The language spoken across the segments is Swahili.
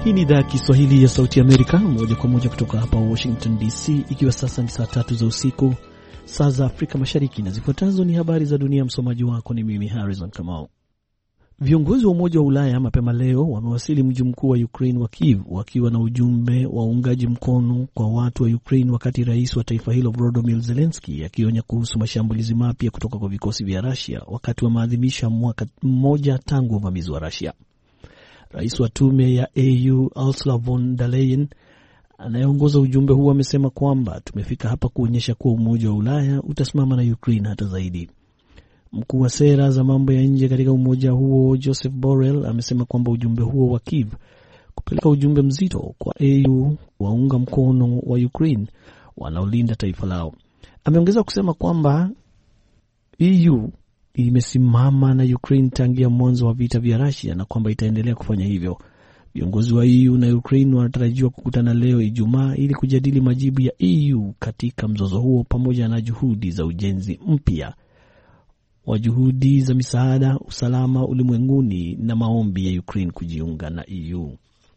Hii ni idhaa ya Kiswahili ya Sauti Amerika, moja kwa moja kutoka hapa Washington DC, ikiwa sasa ni saa 3 za usiku, saa za Afrika Mashariki, na zifuatazo ni habari za dunia. Msomaji wako ni mimi Harrison Kamau. Viongozi wa Umoja wa Ulaya mapema leo wamewasili mji mkuu wa Ukraine wa Kyiv wakiwa na ujumbe wa uungaji mkono kwa watu wa Ukraine, wakati rais wa taifa hilo Volodymyr Zelensky akionya kuhusu mashambulizi mapya kutoka kwa vikosi vya Russia wakati wa maadhimisho ya mwaka mmoja tangu uvamizi wa Russia. Rais wa tume ya EU Ursula von der Leyen anayeongoza ujumbe huu amesema kwamba tumefika hapa kuonyesha kuwa Umoja wa Ulaya utasimama na Ukraine hata zaidi. Mkuu wa sera za mambo ya nje katika umoja huo Joseph Borrell amesema kwamba ujumbe huo wa Kyiv kupeleka ujumbe mzito kwa EU waunga mkono wa Ukraine wanaolinda taifa lao. Ameongeza kusema kwamba EU imesimama na Ukraine tangia mwanzo wa vita vya Russia na kwamba itaendelea kufanya hivyo. Viongozi wa EU na Ukraine wanatarajiwa kukutana leo Ijumaa ili kujadili majibu ya EU katika mzozo huo pamoja na juhudi za ujenzi mpya wa juhudi za misaada, usalama ulimwenguni na maombi ya Ukraine kujiunga na EU.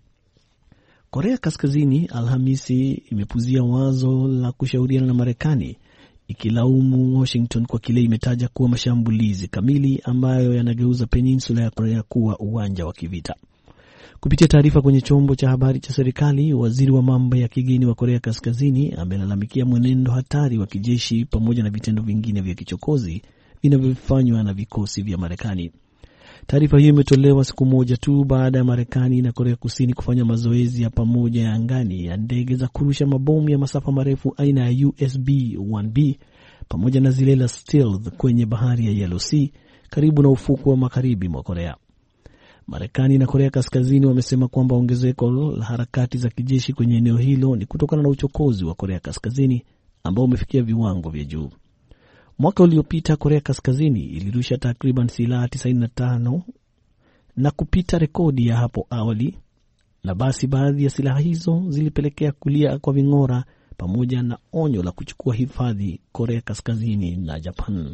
Korea Kaskazini Alhamisi imepuzia wazo la kushauriana na Marekani, ikilaumu Washington kwa kile imetaja kuwa mashambulizi kamili ambayo yanageuza peninsula ya Korea kuwa uwanja wa kivita. Kupitia taarifa kwenye chombo cha habari cha serikali, waziri wa mambo ya kigeni wa Korea Kaskazini amelalamikia mwenendo hatari wa kijeshi pamoja na vitendo vingine vya kichokozi vinavyofanywa na vikosi vya Marekani. Taarifa hiyo imetolewa siku moja tu baada ya Marekani na Korea Kusini kufanya mazoezi ya pamoja ya angani ya ndege za kurusha mabomu ya masafa marefu aina ya USB-1B pamoja na zile la stealth kwenye bahari ya Yellow Sea karibu na ufukwe wa magharibi mwa Korea. Marekani na Korea Kaskazini wamesema kwamba ongezeko la harakati za kijeshi kwenye eneo hilo ni kutokana na uchokozi wa Korea Kaskazini ambao umefikia viwango vya juu. Mwaka uliopita Korea Kaskazini ilirusha takriban silaha 95 na kupita rekodi ya hapo awali, na basi baadhi ya silaha hizo zilipelekea kulia kwa ving'ora pamoja na onyo la kuchukua hifadhi Korea Kaskazini na Japan.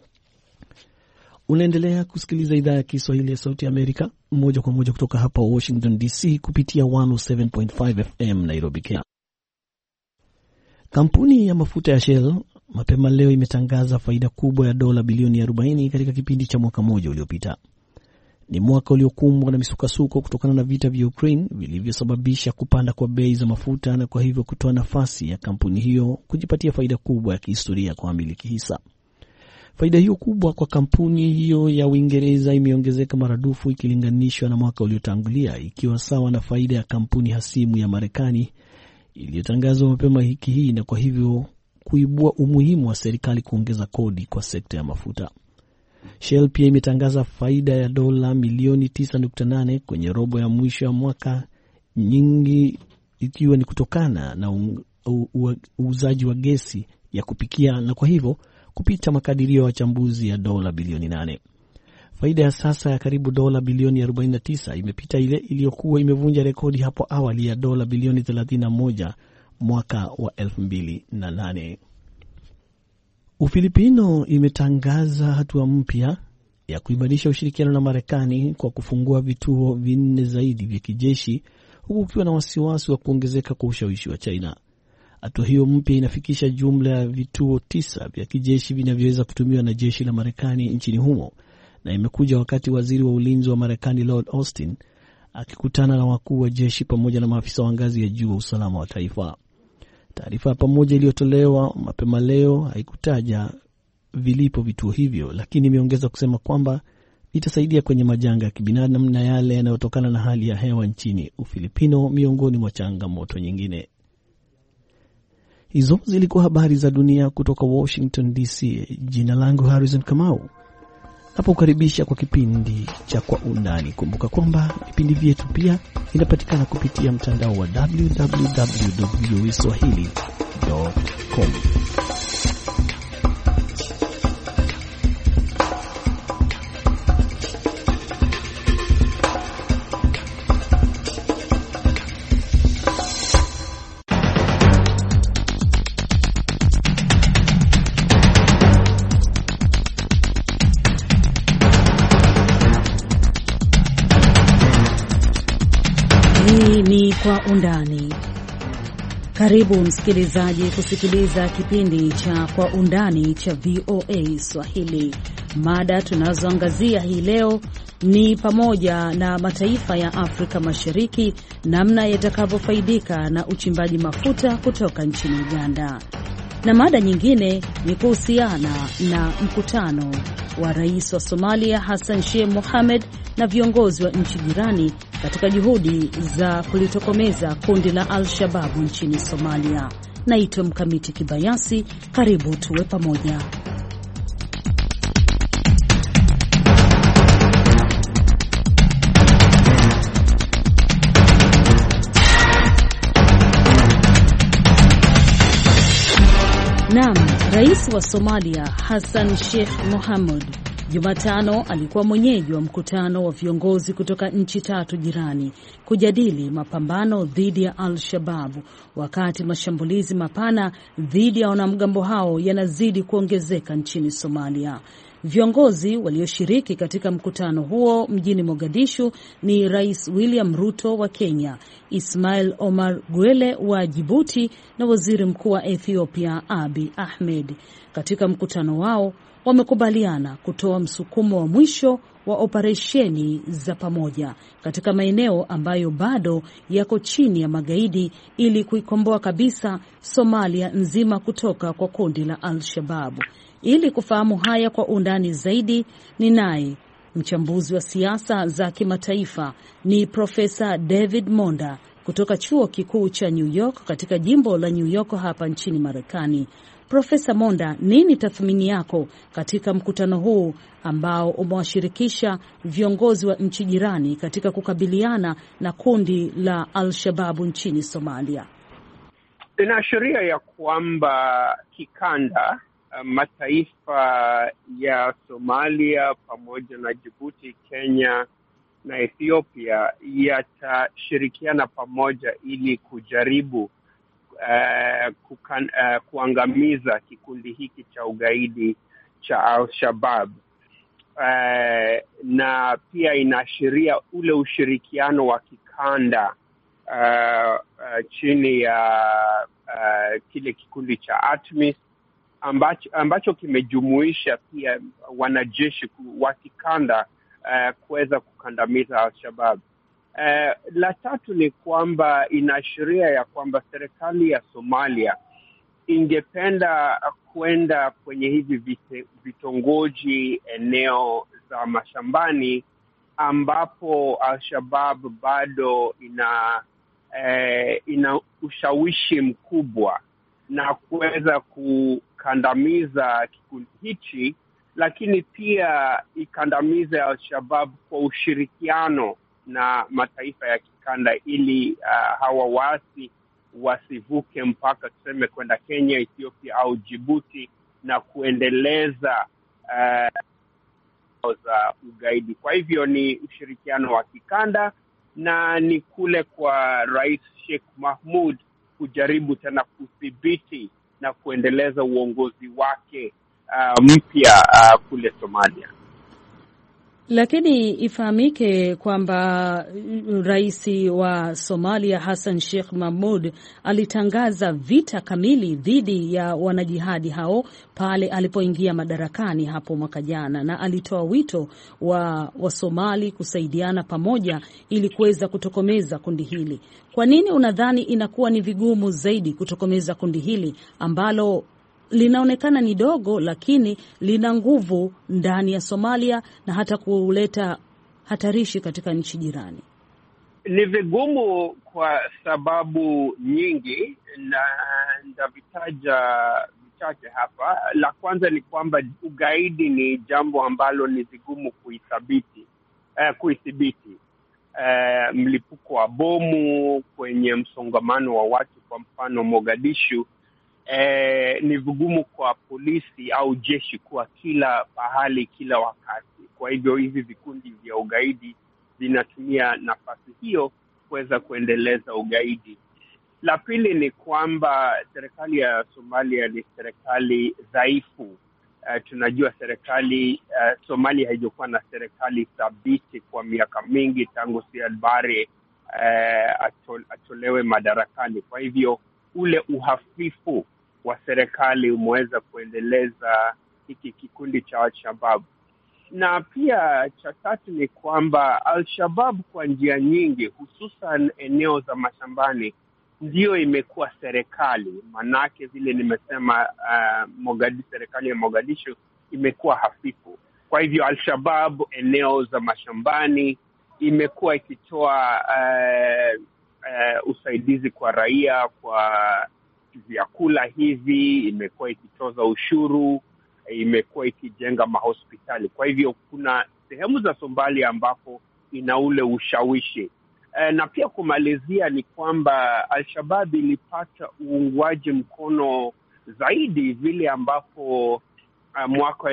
Unaendelea kusikiliza idhaa ya Kiswahili ya Sauti ya Amerika moja kwa moja kutoka hapa Washington DC kupitia 107.5 FM Nairobi, Kenya. Kampuni ya mafuta ya Shell mapema leo imetangaza faida kubwa ya dola bilioni 40 katika kipindi cha mwaka mmoja uliopita. Ni mwaka uliokumbwa na misukasuko kutokana na vita vya Ukraine vilivyosababisha kupanda kwa bei za mafuta, na kwa hivyo kutoa nafasi ya kampuni hiyo kujipatia faida kubwa ya kihistoria kwa wamiliki hisa. Faida hiyo kubwa kwa kampuni hiyo ya Uingereza imeongezeka maradufu ikilinganishwa na mwaka uliotangulia, ikiwa sawa na faida ya kampuni hasimu ya Marekani iliyotangazwa mapema wiki hii, na kwa hivyo kuibua umuhimu wa serikali kuongeza kodi kwa sekta ya mafuta. Shell pia imetangaza faida ya dola milioni 9.8 kwenye robo ya mwisho ya mwaka, nyingi ikiwa ni kutokana na uuzaji wa gesi ya kupikia, na kwa hivyo kupita makadirio ya wachambuzi ya dola bilioni 8. Faida ya sasa ya karibu dola bilioni 49 imepita ile iliyokuwa imevunja rekodi hapo awali ya dola bilioni 31 mwaka wa 2008. Ufilipino imetangaza hatua mpya ya kuimarisha ushirikiano na Marekani kwa kufungua vituo 4 zaidi vya kijeshi, huku ukiwa na wasiwasi wa kuongezeka kwa ushawishi wa China. Hatua hiyo mpya inafikisha jumla ya vituo 9 vya kijeshi vinavyoweza kutumiwa na jeshi la Marekani nchini humo, na imekuja wakati waziri wa ulinzi wa Marekani Lord Austin akikutana na wakuu wa jeshi pamoja na maafisa wa ngazi ya juu wa usalama wa taifa. Taarifa pamoja iliyotolewa mapema leo haikutaja vilipo vituo hivyo, lakini imeongeza kusema kwamba itasaidia kwenye majanga ya kibinadamu na yale yanayotokana na hali ya hewa nchini Ufilipino, miongoni mwa changamoto nyingine. Hizo zilikuwa habari za dunia kutoka Washington DC. Jina langu Harrison Kamau. Napokaribisha kwa kipindi cha Kwa Undani. Kumbuka kwamba vipindi vyetu pia vinapatikana kupitia mtandao wa www.voaswahili.com. Hii ni Kwa Undani. Karibu msikilizaji kusikiliza kipindi cha Kwa Undani cha VOA Swahili. Mada tunazoangazia hii leo ni pamoja na mataifa ya Afrika Mashariki namna yatakavyofaidika na uchimbaji mafuta kutoka nchini Uganda. Na mada nyingine ni kuhusiana na mkutano wa Rais wa Somalia Hassan Sheikh Mohamed na viongozi wa nchi jirani katika juhudi za kulitokomeza kundi la Al-Shabaab nchini Somalia. Naitwa Mkamiti Kibayasi, karibu tuwe pamoja. Naam, Rais wa Somalia Hassan Sheikh Mohamed Jumatano alikuwa mwenyeji wa mkutano wa viongozi kutoka nchi tatu jirani kujadili mapambano dhidi ya Al-Shabaab, wakati mashambulizi mapana dhidi ya wanamgambo hao yanazidi kuongezeka nchini Somalia. Viongozi walioshiriki katika mkutano huo mjini Mogadishu ni Rais William Ruto wa Kenya, Ismail Omar Guelleh wa Djibouti na Waziri Mkuu wa Ethiopia Abiy Ahmed. Katika mkutano wao wamekubaliana kutoa msukumo wa mwisho wa operesheni za pamoja katika maeneo ambayo bado yako chini ya magaidi ili kuikomboa kabisa Somalia nzima kutoka kwa kundi la Al-Shabaab. Ili kufahamu haya kwa undani zaidi, ni naye mchambuzi wa siasa za kimataifa ni Profesa David Monda kutoka Chuo Kikuu cha New York katika jimbo la New York hapa nchini Marekani. Profesa Monda, nini tathmini yako katika mkutano huu ambao umewashirikisha viongozi wa nchi jirani katika kukabiliana na kundi la Al-Shabaab nchini Somalia? Inaashiria ya kwamba kikanda mataifa ya Somalia pamoja na Djibouti, Kenya na Ethiopia yatashirikiana pamoja ili kujaribu kuangamiza kikundi hiki cha ugaidi cha Al-Shabaab. Na pia inaashiria ule ushirikiano wa kikanda chini ya kile kikundi cha ATMIS ambacho kimejumuisha pia wanajeshi wa kikanda kuweza kukandamiza Al-Shabaab. La tatu ni kwamba inaashiria ya kwamba serikali ya Somalia ingependa kwenda kwenye hivi vitongoji, eneo za mashambani ambapo Al-Shabaab bado ina ushawishi mkubwa na kuweza kukandamiza kikundi hichi, lakini pia ikandamize Al-Shabaab kwa ushirikiano na mataifa ya kikanda ili hawa waasi wasivuke mpaka tuseme kwenda Kenya, Ethiopia au Djibouti na kuendeleza za ugaidi. Kwa hivyo ni ushirikiano wa kikanda na ni kule kwa Rais Sheikh Mohamud kujaribu tena kudhibiti na kuendeleza uongozi wake mpya kule Somalia. Lakini ifahamike kwamba Rais wa Somalia Hassan Sheikh Mohamud alitangaza vita kamili dhidi ya wanajihadi hao pale alipoingia madarakani hapo mwaka jana, na alitoa wito wa Somali kusaidiana pamoja ili kuweza kutokomeza kundi hili. Kwa nini unadhani inakuwa ni vigumu zaidi kutokomeza kundi hili ambalo linaonekana ni dogo lakini lina nguvu ndani ya Somalia na hata kuleta hatarishi katika nchi jirani? Ni vigumu kwa sababu nyingi na ndavitaja vichache hapa. La kwanza ni kwamba ugaidi ni jambo ambalo ni vigumu kuithibiti. Mlipuko wa bomu kwenye msongamano wa watu, kwa mfano Mogadishu, ni vigumu kwa polisi au jeshi kuwa kila pahali kila wakati. Kwa hivyo hivi vikundi vya ugaidi vinatumia nafasi hiyo kuweza kuendeleza ugaidi. La pili ni kwamba serikali ya Somalia ni serikali dhaifu. Tunajua serikali Somalia haijakuwa na serikali thabiti kwa miaka mingi tangu Siad Barre atolewe madarakani. Kwa hivyo ule uhafifu wa serikali umeweza kuendeleza hiki kikundi cha Al-Shabaab. Na pia cha tatu ni kwamba Al-Shabaab kwa njia nyingi, hususan eneo za mashambani, ndio imekuwa serikali. Manake vile nimesema, serikali ya Mogadishu imekuwa hafifu. Kwa hivyo Al-Shabaab eneo za mashambani imekuwa ikitoa usaidizi kwa raia, kwa vyakula hivi, imekuwa ikitoza ushuru, imekuwa ikijenga mahospitali. Kwa hivyo kuna sehemu za Somalia ambapo ina ule ushawishi. Na pia kumalizia ni kwamba Al-Shabaab ilipata uungwaji mkono zaidi vile ambapo mwaka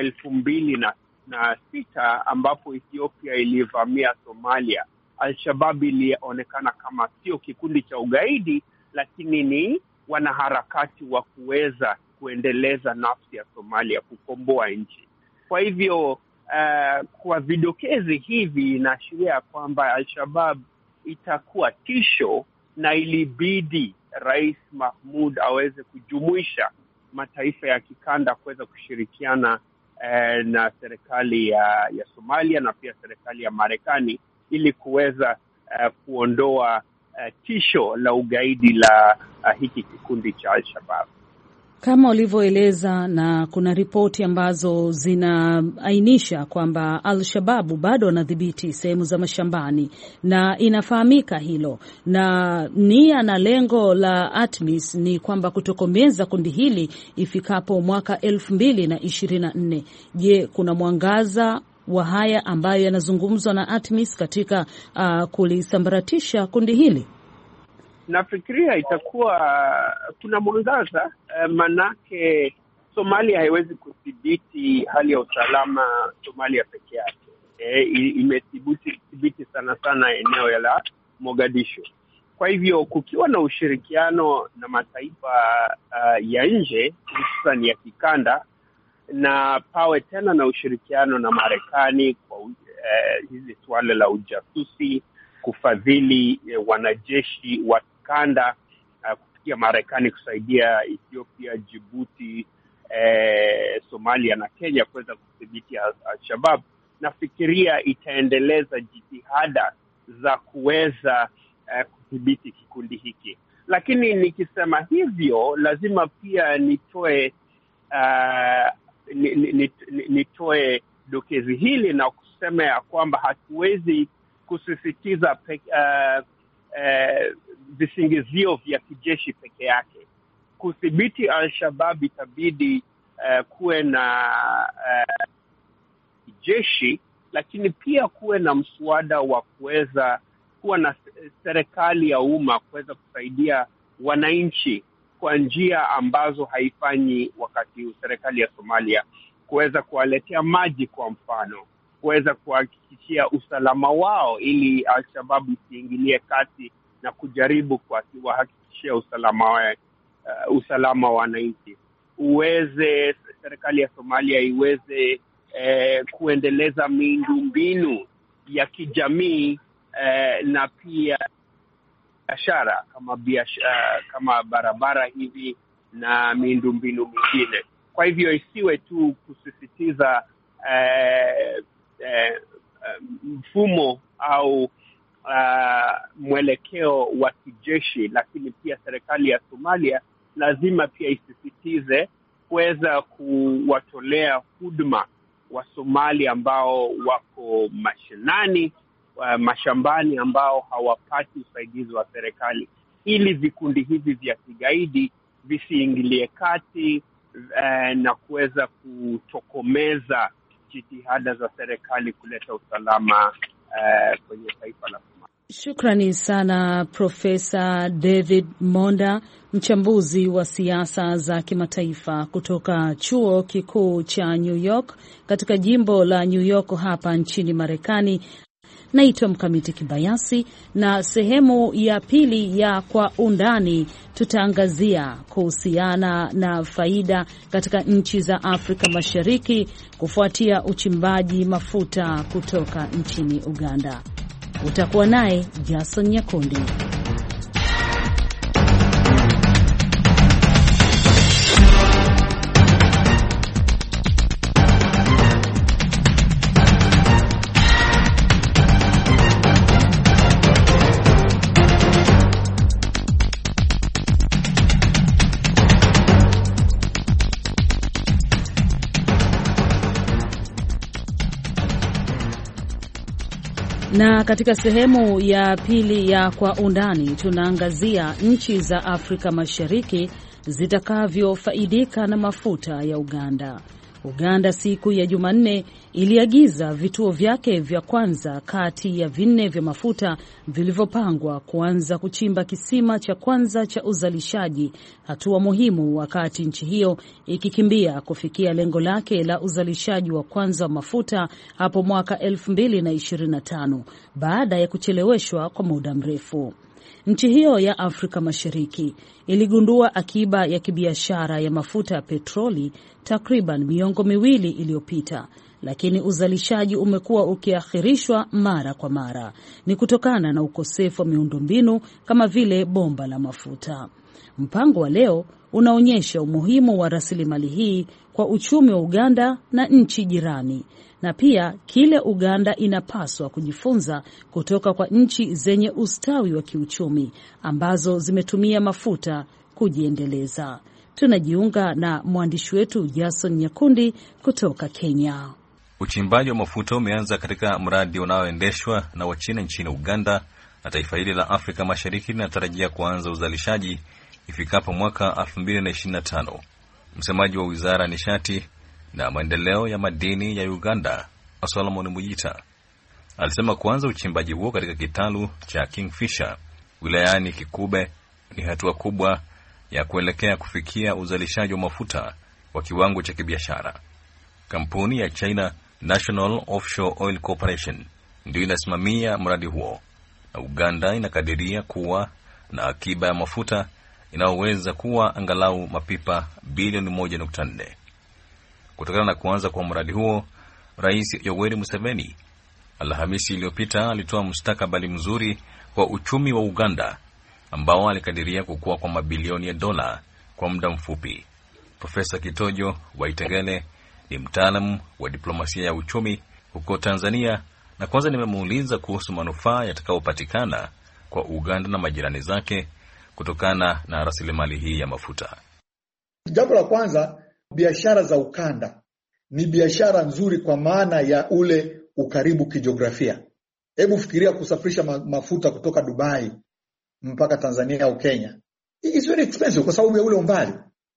2006 ambapo Ethiopia ilivamia Somalia. Al-Shabaab ilionekana kama sio kikundi cha ugaidi, lakini ni wanaharakati wa kuweza kuendeleza nafsi ya Somalia, kukomboa nchi. Kwa hivyo kwa vidokezi hivi inaashiria kwamba Al-Shabaab itakuwa tisho, na ilibidi Rais Mahmoud aweze kujumuisha mataifa ya kikanda kuweza kushirikiana na serikali ya Somalia na pia serikali ya Marekani ili kuweza kuondoa tisho la ugaidi la hiki kikundi cha Al-Shabaab. Kama ulivyoeleza, na kuna ripoti ambazo zinaainisha kwamba Al-Shabaab bado wanadhibiti sehemu za mashambani, na inafahamika hilo, na nia na lengo la ATMIS ni kwamba kutokomeza kundi hili ifikapo mwaka 2024. Je, kuna mwangaza wa haya ambayo yanazungumzwa na ATMIS katika kulisambaratisha kundi hili? Nafikiria itakuwa kuna mwangaza, manake Somalia haiwezi kudhibiti hali ya usalama Somalia peke yake. Imethibiti sana eneo la Mogadishu. Kwa hivyo kukiwa na ushirikiano na mataifa ya nje, hususan ya kikanda, na pawe tena na ushirikiano na Marekani kwa hizi swala la ujasusi, kufadhili wanajeshi wa kanda, kufikia Marekani kusaidia Ethiopia, Djibouti, Somalia na Kenya kuweza kudhibiti Al-Shabaab, nafikiria itaendeleza jitihada za kuweza kudhibiti kikundi hiki. Lakini nikisema hivyo lazima pia nitoe dokezi hili na kusema ya kwamba hatuwezi kusisitiza visingizio vya kijeshi peke yake. Kudhibiti Al-Shabaab itabidi kuwe na kijeshi, lakini pia kuwe na mswada wa kuweza kuwa na serikali ya umma kuweza kusaidia wananchi kwa njia ambazo haifanyi wakati serikali ya Somalia, kuweza kuwaletea maji kwa mfano, kuweza kuhakikishia usalama wao ili Al-Shabaab isiingilie kati na kujaribu kuhakikishia usalama wa wananchi. Serikali ya Somalia iweze kuendeleza miundombinu ya kijamii na pia biashara kama barabara hivi na miundombinu mingine. Kwa hivyo isiwe tu kusisitiza mfumo au mwelekeo wa kijeshi, lakini pia serikali ya Somalia lazima pia isisitize kuweza kuwatolea huduma wa Somalia ambao wako mashinani, mashambani, ambao hawapati usaidizi wa serikali, ili vikundi hivi vya kigaidi visiingilie kati na kuweza kutokomeza jitihada za serikali kuleta usalama kwenye taifa la Somalia. Shukrani sana Profesa David Monda, mchambuzi wa siasa za kimataifa kutoka Chuo Kikuu cha New York katika jimbo la New York hapa nchini Marekani. Naitwa Mkamiti Kibayasi, na sehemu ya pili ya Kwa Undani tutaangazia kuhusiana na faida katika nchi za Afrika Mashariki kufuatia uchimbaji mafuta kutoka nchini Uganda. Utakuwa naye Jason Nyakundi. Na katika sehemu ya pili ya Kwa Undani tunaangazia nchi za Afrika Mashariki zitakavyofaidika na mafuta ya Uganda. Uganda siku ya Jumanne iliagiza vituo vyake vya kwanza kati ya 4 vya mafuta vilivyopangwa kuanza kuchimba kisima cha kwanza cha uzalishaji, hatua muhimu wakati nchi hiyo ikikimbia kufikia lengo lake la uzalishaji wa kwanza wa mafuta hapo mwaka 2025 baada ya kucheleweshwa kwa muda mrefu. Nchi hiyo ya Afrika Mashariki iligundua akiba ya kibiashara ya mafuta ya petroli takriban miongo miwili iliyopita, lakini uzalishaji umekuwa ukiahirishwa mara kwa mara. Ni kutokana na ukosefu wa miundombinu kama vile bomba la mafuta. Mpango wa leo unaonyesha umuhimu wa rasilimali hii kwa uchumi wa Uganda na nchi jirani, na pia kile Uganda inapaswa kujifunza kutoka kwa nchi zenye ustawi wa kiuchumi ambazo zimetumia mafuta kujiendeleza. Tunajiunga na mwandishi wetu Jason Nyakundi kutoka Kenya. Uchimbaji wa mafuta umeanza katika mradi unaoendeshwa na Wachina nchini Uganda, na taifa hili la Afrika Mashariki linatarajia kuanza uzalishaji ifikapo mwaka 2025. Msemaji wa Wizara ya Nishati na Maendeleo ya Madini ya Uganda, Solomon Mujita, alisema kuanza uchimbaji huo katika kitalu cha Kingfisher wilayani Kikube ni hatua kubwa ya kuelekea kufikia uzalishaji wa mafuta wa kiwango cha kibiashara. Kampuni ya China National Offshore Oil Corporation ndio inasimamia mradi huo, na Uganda inakadiria kuwa na akiba ya mafuta inayoweza kuwa angalau mapipa bilioni 1.4. Kutokana na kuanza kwa mradi huo, Rais Yoweri Museveni Alhamisi iliyopita alitoa mustakabali mzuri kwa uchumi wa Uganda ambao alikadiria kukua kwa mabilioni ya dola kwa muda mfupi. Profesa Kitojo Waitengele ni mtaalamu wa diplomasia ya uchumi huko Tanzania, na kwanza nimemuuliza kuhusu manufaa yatakayopatikana kwa Uganda na majirani zake kutokana na rasilimali hii ya mafuta. Jambo la kwanza, biashara za ukanda ni biashara nzuri kwa maana ya ule ukaribu kijiografia. Hebu fikiria kusafirisha mafuta kutoka Dubai mpaka Tanzania au Kenya. It's very expensive kwa sababu ya ule umbali.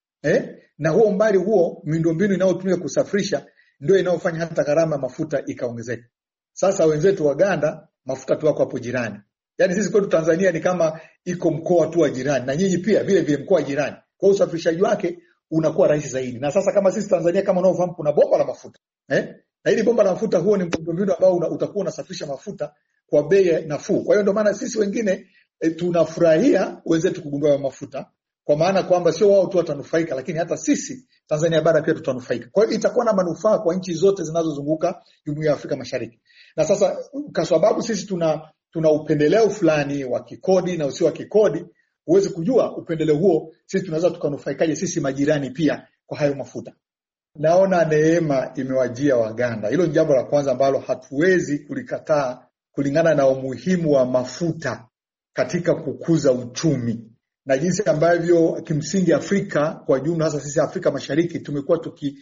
Na huo umbali huo, miundombinu inayotumika kusafirisha ndio inayofanya hata gharama mafuta ikaongezeka. Sasa wenzetu wa Uganda mafuta tu wako hapo jirani. Yaani sisi kwetu Tanzania ni kama iko mkoa tu wa jirani, na nyinyi pia vile vile mkoa jirani. Kwa hiyo usafirishaji wake unakuwa rahisi zaidi. Na sasa kama sisi Tanzania, kama unaofahamu, kuna bomba la mafuta. Na hili bomba la mafuta huo ni miundombinu ambao utakuwa unasafirisha mafuta kwa bei nafuu. Kwa hiyo ndio maana sisi wengine tunafurahia wenzetu kugundua mafuta, kwa maana kwamba sio wao tu watanufaika, lakini hata sisi Tanzania bara pia tutanufaika. Kwa hiyo itakuwa na manufaa kwa nchi zote zinazozunguka Jumuiya ya Afrika Mashariki. Na sasa kwa sababu sisi tuna upendeleo fulani wa kikodi na usio wa kikodi, uweze kujua upendeleo huo sisi tunaweza tukanufaikaje sisi majirani pia kwa hayo mafuta. Naona neema imewajia Waganda. Hilo ni jambo la kwanza ambalo hatuwezi kulikataa kulingana na umuhimu wa mafuta katika kukuza uchumi. Na jinsi ambavyo kimsingi Afrika kwa jumla, hasa sisi Afrika Mashariki, tumekuwa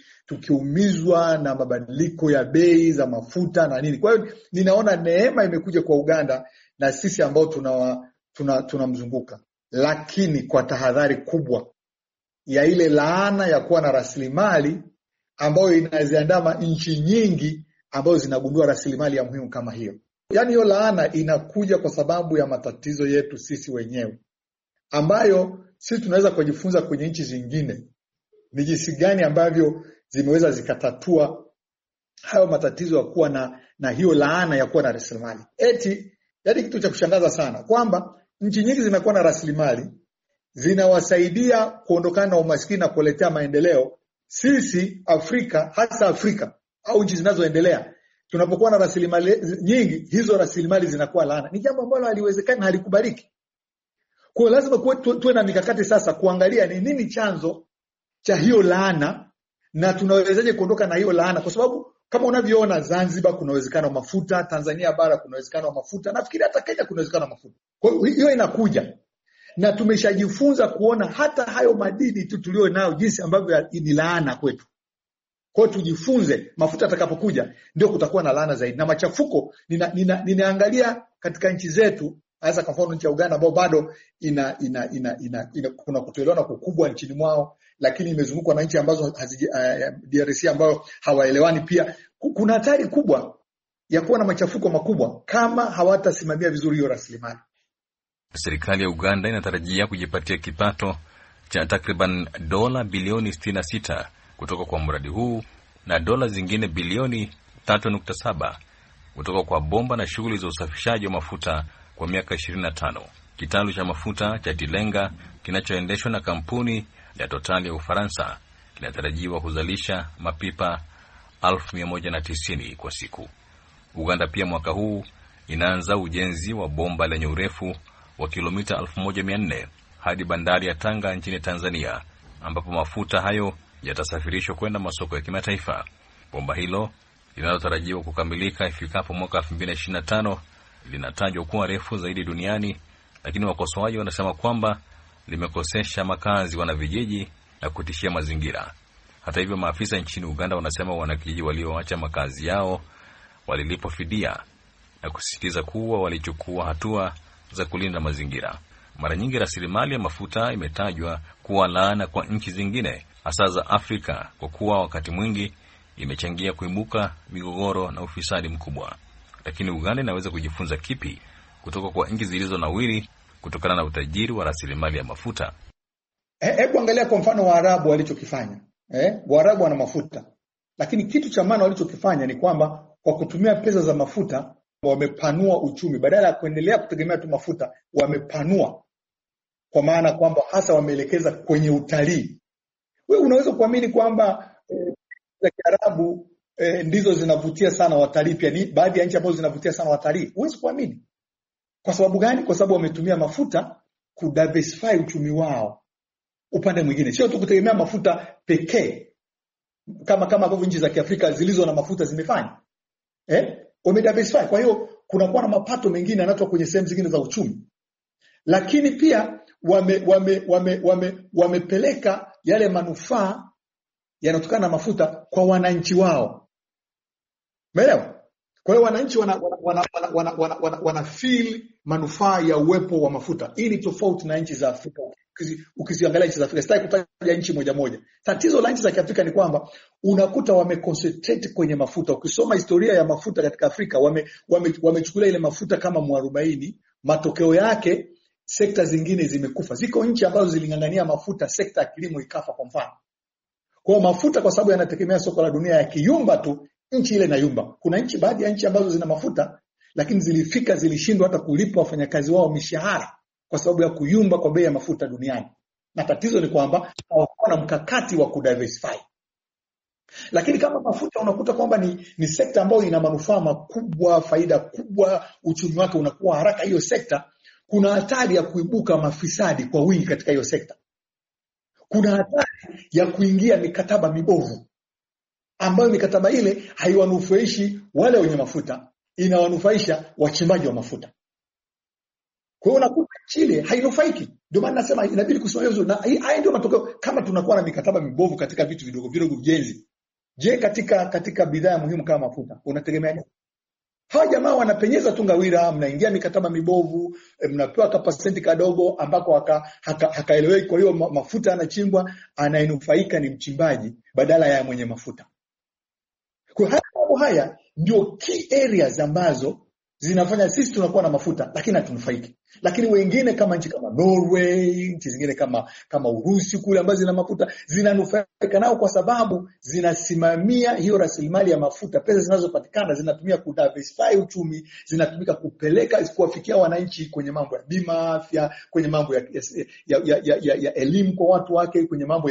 tukiumizwa na mabadiliko ya bei za mafuta na nini. Kwa hiyo ninaona neema imekuja kwa Uganda na sisi ambao tunamzunguka, lakini kwa tahadhari kubwa ya ile laana ya kuwa na rasilimali ambayo inaziandama nchi nyingi ambazo zinagundua rasilimali ya muhimu kama hiyo. Yaani hiyo laana inakuja kwa sababu ya matatizo yetu sisi wenyewe, ambayo sisi tunaweza kujifunza kwenye nchi zingine ni jinsi gani ambavyo zimeweza zikatatua hayo matatizo ya kuwa na hiyo laana ya kuwa na rasilimali. Yaani kitu cha kushangaza sana kwamba nchi nyingi zimekuwa na rasilimali, zinawasaidia kuondokana na umaskini na kuletea maendeleo. Sisi Afrika, hasa Afrika au nchi zinazoendelea, Tunapokuwa na rasilimali nyingi, hizo rasilimali zinakuwa laana. Ni jambo ambalo haliwezekani na halikubaliki. Kwa hiyo lazima tuwe na mikakati sasa kuangalia ni nini chanzo cha hiyo laana na tunawezaje kuondoka na hiyo laana, kwa sababu kama unavyoona Zanzibar kuna uwezekano wa mafuta, Tanzania bara kuna uwezekano wa mafuta, nafikiri hata Kenya kuna uwezekano wa mafuta. Kwa hiyo inakuja. Na tumeshajifunza kuona hata hayo madini tu tulio nayo jinsi ambavyo ni laana kwetu. Kwa hiyo tujifunze, mafuta atakapokuja ndio kutakuwa na laana zaidi. Na machafuko ninaangalia katika nchi zetu, hasa kwa mfano nchi ya Uganda ambao bado kuna kutoelewana kukubwa nchini mwao, lakini imezungukwa na nchi ambazo DRC ambayo hawaelewani pia. Kuna hatari kubwa ya kuwa na machafuko makubwa kama hawatasimamia vizuri hiyo rasilimali. Serikali ya Uganda inatarajia kujipatia kipato cha takriban dola bilioni 66 kutoka kwa mradi huu na dola zingine bilioni 3.7 kutoka kwa bomba na shughuli za usafishaji wa mafuta kwa miaka 25. Kitalu cha mafuta cha Tilenga kinachoendeshwa na kampuni ya Total ya Ufaransa kinatarajiwa kuzalisha mapipa 1190 kwa siku. Uganda pia mwaka huu inaanza ujenzi wa bomba lenye urefu wa kilomita 1400 hadi bandari ya Tanga nchini Tanzania, ambapo mafuta hayo yatasafirishwa kwenda masoko ya kimataifa. Bomba hilo linalotarajiwa kukamilika ifikapo mwaka 2025 linatajwa kuwa refu zaidi duniani, lakini wakosoaji wanasema kwamba limekosesha makazi wanavijiji na kutishia mazingira. Hata hivyo, maafisa nchini Uganda wanasema wanakijiji walioacha makazi yao walilipwa fidia na kusisitiza kuwa walichukua hatua za kulinda mazingira. Mara nyingi rasilimali ya mafuta imetajwa kuwa laana kwa nchi zingine, hasa za Afrika, kwa kuwa wakati mwingi imechangia kuibuka migogoro na ufisadi mkubwa. Lakini Uganda inaweza kujifunza kipi kutoka kwa nchi zilizonawiri kutokana na utajiri wa rasilimali ya mafuta? Hebu angalia kwa mfano Waarabu walichokifanya. Waarabu wana mafuta, lakini kitu cha maana walichokifanya ni kwamba kwa kutumia pesa za mafuta wamepanua uchumi. Badala ya kuendelea kutegemea tu mafuta, wamepanua, kwa maana kwamba hasa wameelekeza kwenye utalii. Wewe unaweza kuamini kwamba za Kiarabu ndizo zinavutia sana watalii, pia ni baadhi ya nchi ambazo zinavutia sana watalii? Huwezi kuamini. Kwa sababu gani? Kwa sababu wametumia mafuta kudiversify uchumi wao upande mwingine, sio tu kutegemea mafuta pekee kama ambavyo nchi za Kiafrika zilizo na mafuta zimefanya. Wamediversify. Kwa hiyo kunakuwa na mapato mengine yanatoka kwenye sehemu zingine za uchumi. Lakini pia wamepeleka yale manufaa yanayotokana na mafuta kwa wananchi wao. Umeelewa? Kwa hiyo wananchi wana feel manufaa ya uwepo wa mafuta. Hii ni tofauti na nchi za Afrika. Ukiziangalia nchi za Afrika, sitaki kutaja nchi moja moja. Tatizo la nchi za Kiafrika ni kwamba unakuta wameconcentrate kwenye mafuta. Ukisoma historia ya mafuta katika Afrika, wamechukulia ile mafuta kama mwarobaini. Matokeo yake sekta zingine zimekufa. Ziko nchi ambazo zilingangania mafuta, sekta ya kilimo ikafa kwa mfano. Kwa mafuta, kwa sababu yanategemea soko la dunia, ya kiyumba tu nchi ile inayumba. Kuna nchi, baadhi ya nchi ambazo zina mafuta lakini zilishindwa hata kulipa wafanyakazi wao mishahara kwa sababu ya kuyumba kwa bei ya mafuta duniani. Na tatizo ni kwamba hawakuwa na mkakati wa kudiversify. Lakini kama mafuta unakuta kwamba ni sekta ambayo ina manufaa makubwa, faida kubwa, uchumi wake unakuwa haraka, hiyo sekta, kuna hatari ya kuibuka mafisadi kwa wingi katika hiyo sekta. Kuna hatari ya kuingia mikataba mibovu ambayo mikataba ile haiwanufaishi wale wenye mafuta, inawanufaisha wachimbaji wa mafuta. Kwa hiyo unakuta Chile hainufaiki. Ndio maana nasema inabidi kusimamia vizuri. Na haya ndio matokeo kama tunakuwa na mikataba mibovu katika vitu vidogo vidogo ujenzi. Je, katika bidhaa muhimu kama mafuta unategemea nini? Hawa jamaa wanapenyeza tu ngawira, mnaingia mikataba mibovu, mnapewa kapasenti kadogo ambako hakaeleweki. Kwa hiyo mafuta yanachimbwa, anayenufaika ni mchimbaji badala ya mwenye mafuta. Kwa haya ndio key areas ambazo zinafanya sisi tunakuwa na mafuta lakini hatunufaiki. Lakini wengine kama nchi kama Norway, nchi zingine kama Urusi kule ambazo zina mafuta zinanufaika nao kwa sababu zinasimamia hiyo rasilimali ya mafuta. Pesa zinazopatikana zinatumia kudiversify uchumi, zinatumika kupeleka kuwafikia wananchi kwenye mambo ya bima afya, kwenye mambo ya elimu kwa watu wake, kwenye mambo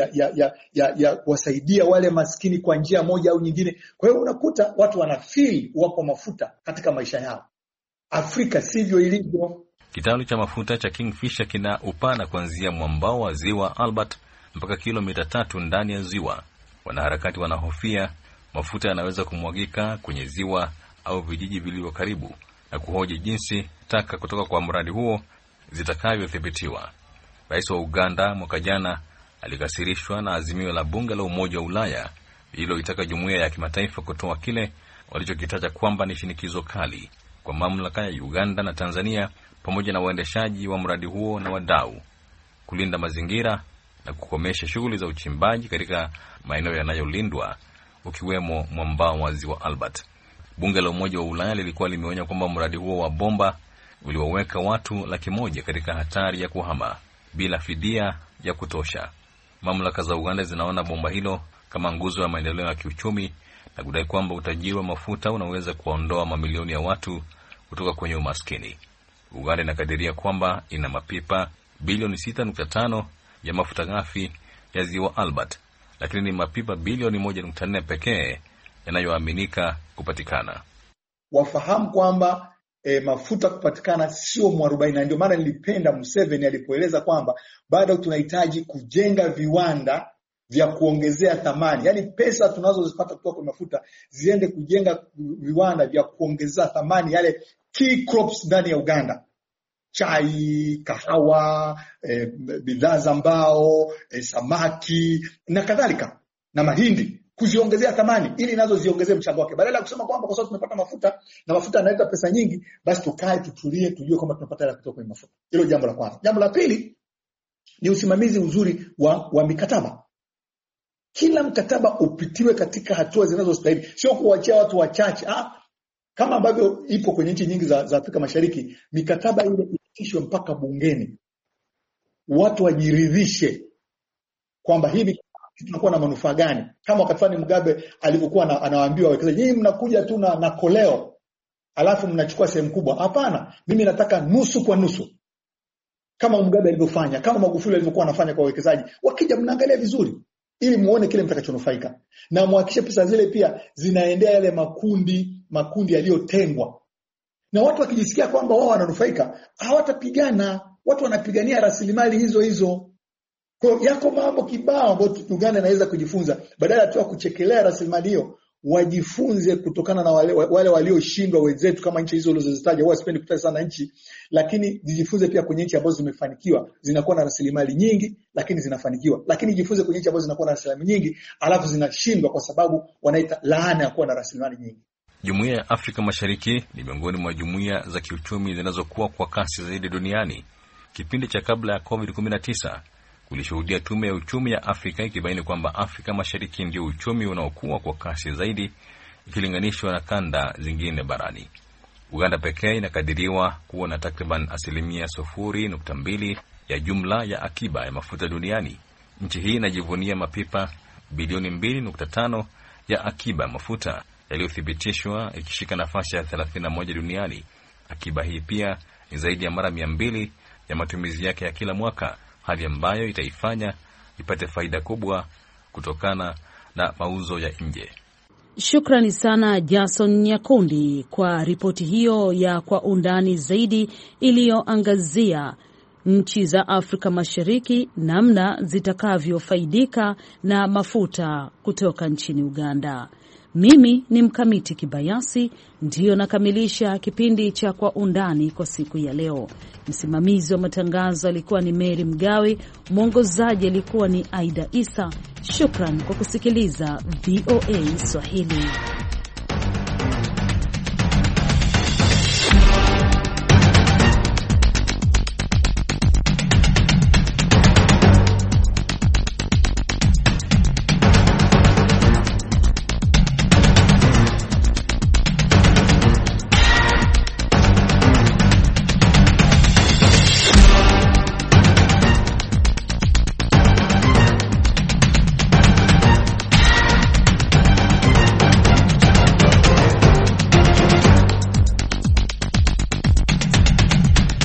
ya kuwasaidia wale maskini kwa njia moja au nyingine. Kwa hiyo unakuta watu wanafeel wako mafuta katika maisha yao. Afrika sivyo ilivyo. Kitalu cha mafuta cha Kingfisher kina upana kuanzia mwambao wa ziwa Albert mpaka kilomita 3 ndani ya ziwa. Wanaharakati wanahofia mafuta yanaweza kumwagika kwenye ziwa au vijiji vilivyo karibu na kuhoji jinsi taka kutoka kwa mradi huo zitakavyothibitiwa. Rais wa Uganda mwaka jana alikasirishwa na azimio la bunge la Umoja wa Ulaya lililoitaka jumuiya ya kimataifa kutoa kile walichokitaja kwamba ni shinikizo kali kwa mamlaka ya Uganda na Tanzania pamoja na waendeshaji wa mradi huo na wadau kulinda mazingira na kukomesha shughuli za uchimbaji katika maeneo yanayolindwa ukiwemo mwambao wa ziwa Albert. Bunge la Umoja wa Ulaya lilikuwa limeonya kwamba mradi huo wa bomba uliwaweka watu 100,000 katika hatari ya kuhama bila fidia ya kutosha. Mamlaka za Uganda zinaona bomba hilo kama nguzo ya maendeleo ya kiuchumi na kudai kwamba utajiri wa mafuta unaweza kuondoa mamilioni ya watu kutoka kwenye umaskini. Uganda inakadiria kwamba ina mapipa bilioni 6.5 ya mafuta ghafi ya ziwa Albert, lakini ni mapipa bilioni 1.4 pekee yanayoaminika kupatikana. Wafahamu kwamba mafuta kupatikana sio mwarobaini. Ndio maana nilipenda Museveni alipoeleza kwamba bado tunahitaji kujenga viwanda vya kuongezea thamani. Yaani pesa tunazozipata kutoka kwa mafuta ziende kujenga viwanda vya kuongezea thamani yale key crops ndani ya Uganda. Chai, kahawa, bidhaa za mbao, samaki na kadhalika na mahindi, kuziongezea thamani ili nazo ziongezee mchango wake. Badala ya kusema kwamba kwa sababu tumepata mafuta na mafuta yanaleta pesa nyingi, basi tukae tutulie tujue kwamba tunapata hela kutoka kwenye mafuta. Hilo jambo la kwanza. Jambo la pili ni usimamizi uzuri wa mikataba. Kila mkataba upitiwe katika hatua zinazostahili, sio kuachia watu wachache. Kama ambavyo ipo kwenye nchi nyingi za Afrika Mashariki, mikataba ile ifikishwe mpaka bungeni. Watu wajiridhishe kwamba hivi tunakuwa na manufaa gani. Kama wakati fulani Mugabe alivyokuwa anawaambia wawekezaji, nyinyi mnakuja tu na koleo alafu mnachukua sehemu kubwa. Hapana, mimi nataka nusu kwa nusu. Kama Mugabe alivyofanya, kama Magufuli alivyokuwa anafanya kwa wawekezaji. Wakija mnaangalia vizuri ili muone kile mtakachonufaika. Na muhakikishe pesa zile pia zinaendea yale makundi yaliyotengwa. Na watu wakijisikia kwamba wao wananufaika, hawatapigana. Watu wanapigania rasilimali hizo. Kwa yako mambo kibao ambayo Uganda inaweza kujifunza, badala tu kuchekelea rasilimali hiyo, wajifunze kutokana na wale walioshindwa wenzetu kama nchi hizo ulizozitaja. Wao sipendi kutaja sana nchi, lakini jifunze pia kwenye nchi ambazo zimefanikiwa, zinakuwa na rasilimali nyingi lakini zinafanikiwa. Lakini jifunze kwenye nchi ambazo zinakuwa na rasilimali nyingi alafu zinashindwa kwa sababu wanaita laana ya kuwa na rasilimali nyingi. Jumuiya ya Afrika Mashariki ni miongoni mwa jumuiya za kiuchumi zinazokuwa kwa kasi zaidi duniani. Kipindi cha kabla ya COVID-19 kulishuhudia Tume ya Uchumi ya Afrika ikibaini kwamba Afrika Mashariki ndio uchumi unaokuwa kwa kasi zaidi ikilinganishwa na kanda zingine barani. Uganda pekee inakadiriwa kuwa na takriban 0.2% ya jumla ya akiba ya mafuta duniani. Nchi hii inajivunia mapipa bilioni 2.5 ya akiba ya mafuta yaliyothibitishwa, ikishika nafasi ya 31 duniani. Akiba hii pia ni zaidi ya mara 200 ya matumizi yake ya kila mwaka, hali ambayo itaifanya ipate faida kubwa kutokana na mauzo ya nje. Shukrani sana Jason Nyakundi kwa ripoti hiyo ya kwa undani zaidi iliyoangazia nchi za Afrika Mashariki namna zitakavyofaidika na mafuta kutoka nchini Uganda. Mimi ni Mkamiti Kibayasi, ndiyo nakamilisha kipindi cha Kwa Undani kwa siku ya leo. Msimamizi wa matangazo alikuwa ni Mary Mgawe, mwongozaji alikuwa ni Aida Isa. Shukran kwa kusikiliza VOA Swahili.